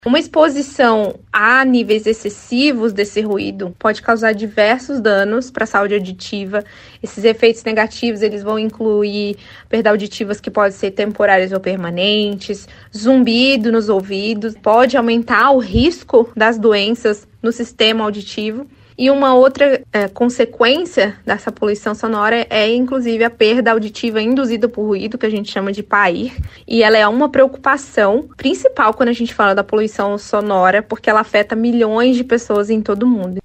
Uma exposição a níveis excessivos desse ruído pode causar diversos danos para a saúde auditiva. Esses efeitos negativos eles vão incluir perdas auditivas que podem ser temporárias ou permanentes, zumbido nos ouvidos, pode aumentar o risco das doenças no sistema auditivo. E uma outra consequência dessa poluição sonora é, inclusive, a perda auditiva induzida por ruído, que a gente chama de PAIR. E ela é uma preocupação principal quando a gente fala da poluição sonora, porque ela afeta milhões de pessoas em todo o mundo.